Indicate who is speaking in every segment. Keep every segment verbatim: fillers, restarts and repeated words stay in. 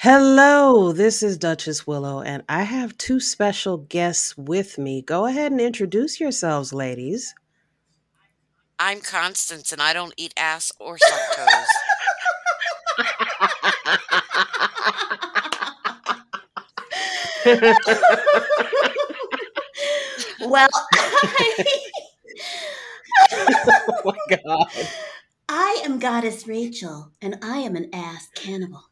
Speaker 1: Hello, this is Duchess Willow, and I have two special guests with me. Go ahead and introduce yourselves, ladies.
Speaker 2: I'm Constance and I don't eat ass or suck toes.
Speaker 3: Well, I,
Speaker 1: Oh my God.
Speaker 3: I am Goddess Rachel, and I am an ass cannibal.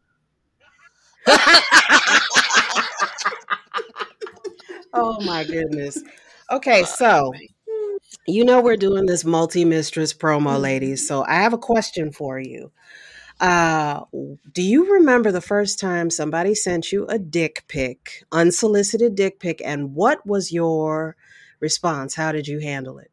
Speaker 1: Oh my goodness. Okay, so you know we're doing this multi-mistress promo, ladies. So I have a question for you. Uh, do you remember the first time somebody sent you a dick pic, unsolicited dick pic, and what was your response? How did you handle it?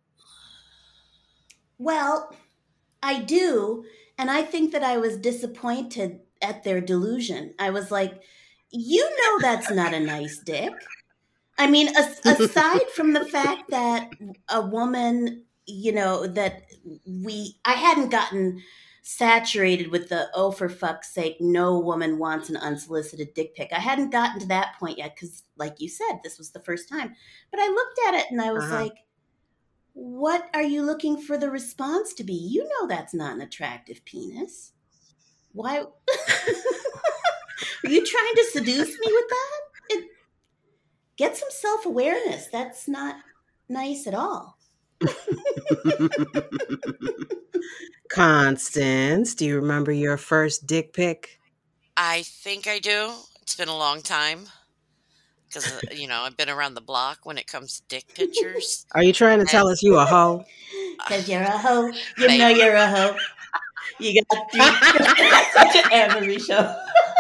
Speaker 3: Well, I do, and I think that I was disappointed at their delusion. I was like, you know, that's not a nice dick. I mean, as, aside from the fact that a woman, you know, that we, I hadn't gotten saturated with the, oh, for fuck's sake, no woman wants an unsolicited dick pic. I hadn't gotten to that point yet because, like you said, this was the first time. But I looked at it and I was
Speaker 1: Uh-huh.
Speaker 3: like, what are you looking for the response to be? You know, that's not an attractive penis. Why? Are you trying to seduce me with that? It, get some self awareness. That's not nice at all.
Speaker 1: Constance, do you remember your first dick pic?
Speaker 2: I think I do. It's been a long time because, you know, I've been around the block when it comes to dick pictures.
Speaker 1: Are you trying to
Speaker 2: And
Speaker 1: tell us you a hoe?
Speaker 3: Because you're a hoe. You know
Speaker 2: maybe.
Speaker 3: you're a hoe. You got three. Such an every show.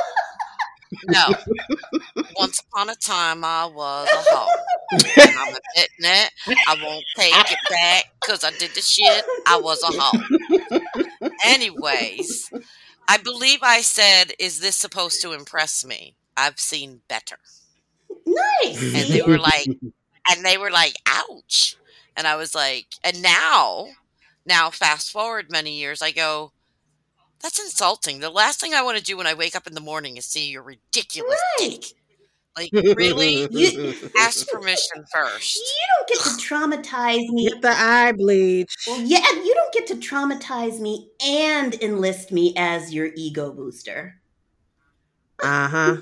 Speaker 2: No. Once upon a time, I was a hoe. And I'm admitting it. I won't take it back because I did the shit. I was a hoe. Anyways, I believe I said, is this supposed to impress me? I've seen better.
Speaker 3: Nice.
Speaker 2: And they
Speaker 3: See?
Speaker 2: were like, and they were like, ouch. And I was like, and now, now fast forward many years, I go, that's insulting. The last thing I want to do when I wake up in the morning is see your ridiculous
Speaker 3: Right.
Speaker 2: dick. Like, really?
Speaker 3: You,
Speaker 2: Ask permission first.
Speaker 3: you don't get to traumatize me.
Speaker 1: Get the eye bleach.
Speaker 3: Well, yeah, you don't get to traumatize me and enlist me as your ego booster.
Speaker 1: Uh-huh.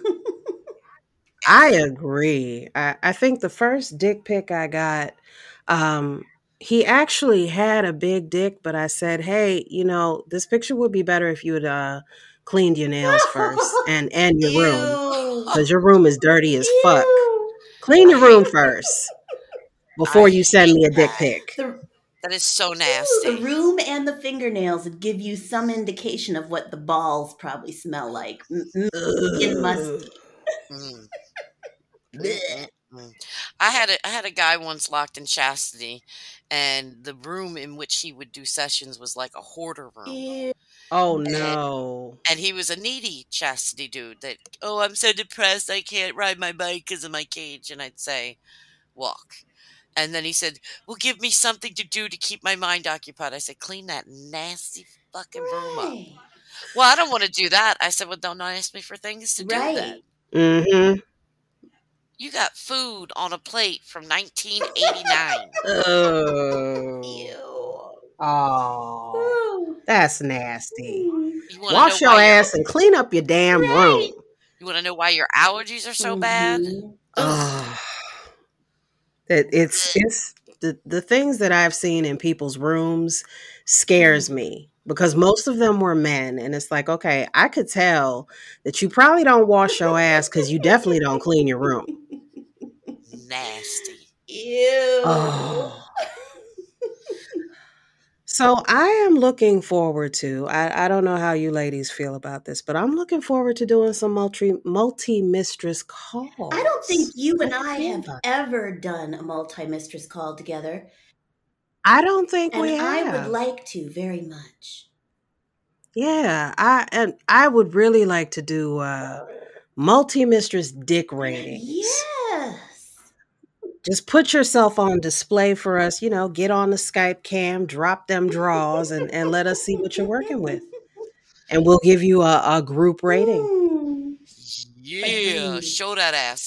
Speaker 1: I agree. I, I think the first dick pic I got, um, he actually had a big dick, but I said, hey, you know, this picture would be better if you had uh, cleaned your nails first and, and your room,
Speaker 3: Ew.
Speaker 1: because your room is dirty as fuck.
Speaker 3: Ew.
Speaker 1: Clean your
Speaker 2: I
Speaker 1: room
Speaker 2: hate,
Speaker 1: first
Speaker 2: I
Speaker 1: before you send
Speaker 2: hate
Speaker 1: me a dick
Speaker 2: that.
Speaker 1: pic.
Speaker 3: The,
Speaker 2: That is so
Speaker 3: ooh, the
Speaker 2: nasty.
Speaker 3: room and the fingernails would give you some indication of what the balls probably smell like. M- musky and
Speaker 1: Ugh.
Speaker 3: musty.
Speaker 2: Mm.
Speaker 3: Blech.
Speaker 2: Mm. I had a I had a guy once locked in chastity, and the room in which he would do sessions was like a hoarder room.
Speaker 3: Ew.
Speaker 1: Oh
Speaker 2: And
Speaker 1: no.
Speaker 2: and he was a needy chastity dude that, oh, I'm so depressed I can't ride my bike because of my cage. And I'd say, walk. And then he said, well, give me something to do to keep my mind occupied. I said, clean that nasty fucking room up.
Speaker 3: Right.
Speaker 2: Well, I don't want to do that. I said, well, don't ask me for things to do then.
Speaker 3: Right.
Speaker 1: Mm-hmm.
Speaker 2: You got food on a plate from nineteen eighty-nine.
Speaker 1: Oh.
Speaker 3: Ew.
Speaker 1: Oh.
Speaker 3: Ooh.
Speaker 1: That's nasty.
Speaker 3: Mm.
Speaker 2: You want to know
Speaker 1: Wash your
Speaker 2: why your
Speaker 1: ass and clean up your damn
Speaker 3: Right.
Speaker 1: room.
Speaker 2: you want to know why your allergies are so bad?
Speaker 3: Mhm.
Speaker 2: Ugh.
Speaker 1: Oh, it, it's
Speaker 2: Ugh.
Speaker 1: it's the the things that I've seen in people's rooms scares me because most of them were men, and it's like, okay, I could tell that you probably don't wash your ass because you definitely don't clean your room.
Speaker 2: Nasty.
Speaker 3: Ew.
Speaker 1: Oh. So I am looking forward to. I, I don't know how you ladies feel about this, but I'm looking forward to doing some multi multi mistress calls.
Speaker 3: I don't think you
Speaker 1: How
Speaker 3: and
Speaker 1: do you
Speaker 3: I
Speaker 1: feel
Speaker 3: have
Speaker 1: about it?
Speaker 3: ever done a multi mistress call together,
Speaker 1: I don't think we
Speaker 3: and I would
Speaker 1: have.
Speaker 3: like to very much.
Speaker 1: Yeah, I and I would really like to do uh multi mistress dick ratings.
Speaker 3: Yes.
Speaker 1: Just put yourself on display for us, you know, get on the Skype cam, drop them draws and and let us see what you're working with. And we'll give you a, a group rating.
Speaker 3: Mm.
Speaker 2: Yeah,
Speaker 3: Agreed.
Speaker 2: show that ass.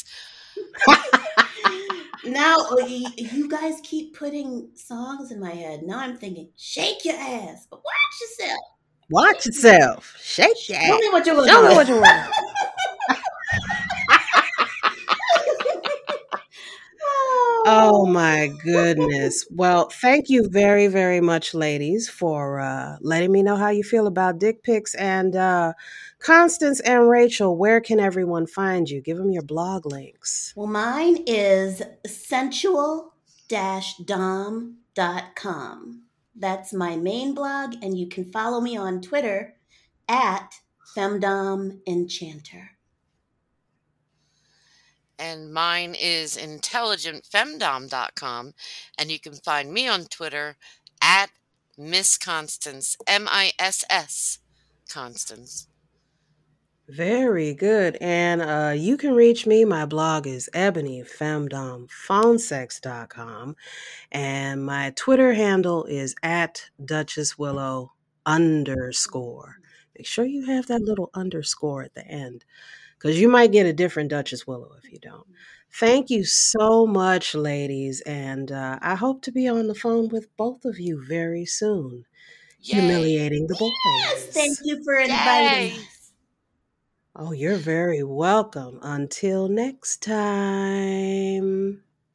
Speaker 3: Now uh, y- you guys keep putting songs in my head. Now I'm thinking, shake your ass, but watch yourself.
Speaker 1: Watch yourself. Shake your
Speaker 3: Show
Speaker 1: ass.
Speaker 3: me what you're working
Speaker 1: Show me
Speaker 3: with.
Speaker 1: what you're working with. Oh my goodness. Well, thank you very, very much, ladies, for uh, letting me know how you feel about dick pics. And uh, Constance and Rachel, where can everyone find you? Give them your blog links.
Speaker 3: Well, mine is sensual dom dot com. That's my main blog, and you can follow me on Twitter at femdomenchanter.
Speaker 2: And mine is intelligent femdom dot com. And you can find me on Twitter at Miss Constance, M I S S Constance.
Speaker 1: Very good. And uh, you can reach me. My blog is ebony femdom phone sex dot com. And my Twitter handle is at Duchess Willow underscore. Make sure you have that little underscore at the end, because you might get a different Duchess Willow if you don't. Thank you so much, ladies. And uh, I hope to be on the phone with both of you very soon.
Speaker 2: Yay.
Speaker 1: Humiliating the boys.
Speaker 3: Yes, thank you for inviting
Speaker 2: Yay.
Speaker 3: us.
Speaker 1: Oh, you're very welcome. Until next time.